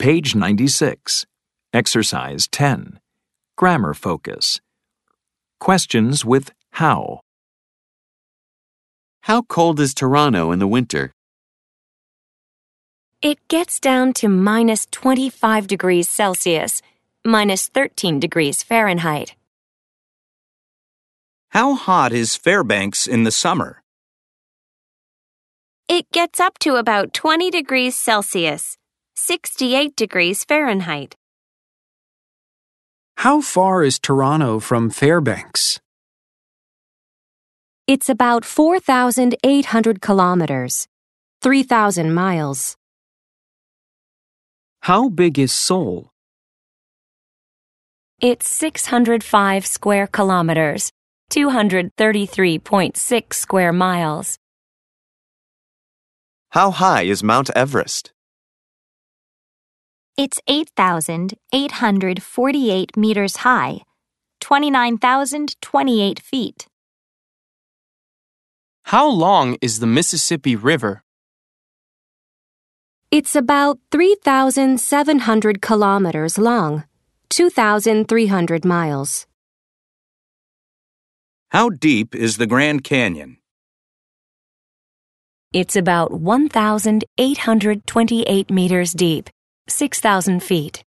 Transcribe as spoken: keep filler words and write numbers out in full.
Page ninety-six. Exercise ten. Grammar focus. Questions with how. How cold is Toronto in the winter? It gets down to minus twenty-five degrees Celsius, minus thirteen degrees Fahrenheit. How hot is Fairbanks in the summer? It gets up to about twenty degrees Celsius, sixty-eight degrees Fahrenheit. How far is Toronto from Fairbanks? It's about four thousand eight hundred kilometers, three thousand miles. How big is Seoul? It's six hundred five square kilometers, two hundred thirty-three point six square miles. How high is Mount Everest? It's eight thousand eight hundred forty-eight meters high, twenty-nine thousand twenty-eight feet. How long is the Mississippi River? It's about three thousand seven hundred kilometers long, two thousand three hundred miles. How deep is the Grand Canyon? It's about one thousand eight hundred twenty-eight meters deep, six thousand feet.